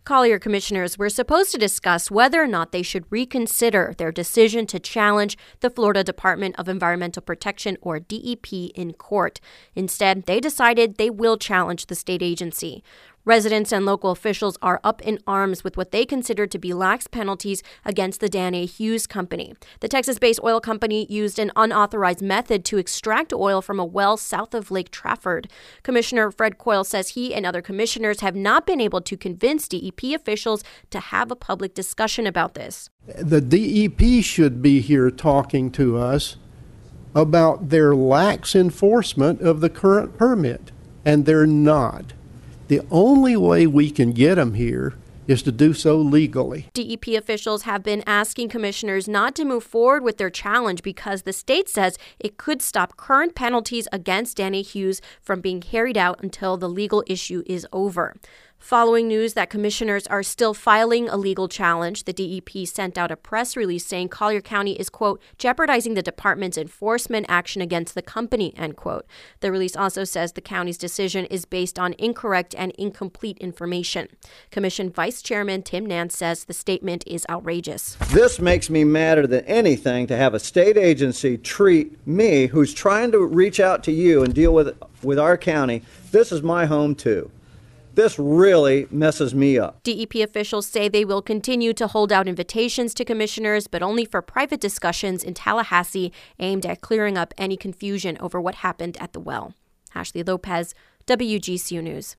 Collier commissioners were supposed to discuss whether or not they should reconsider their decision to challenge the Florida Department of Environmental Protection, or DEP, in court. Instead, they decided they will challenge the state agency. Residents and local officials are up in arms with what they consider to be lax penalties against the Dan A. Hughes Company. The Texas-based oil company used an unauthorized method to extract oil from a well south of Lake Trafford. Commissioner Fred Coyle says he and other commissioners have not been able to convince DEP officials to have a public discussion about this. The DEP should be here talking to us about their lax enforcement of the current permit, and they're not. The only way we can get them here is to do so legally. DEP officials have been asking commissioners not to move forward with their challenge because the state says it could stop current penalties against Dan A. Hughes from being carried out until the legal issue is over. Following news that commissioners are still filing a legal challenge, the DEP sent out a press release saying Collier County is, quote, jeopardizing the department's enforcement action against the company, end quote. The release also says the county's decision is based on incorrect and incomplete information. Commission Vice Chairman Tim Nance says the statement is outrageous. This makes me madder than anything to have a state agency treat me, who's trying to reach out to you and deal with our county. This is my home, too. This really messes me up. DEP officials say they will continue to hold out invitations to commissioners, but only for private discussions in Tallahassee aimed at clearing up any confusion over what happened at the well. Ashley Lopez, WGCU News.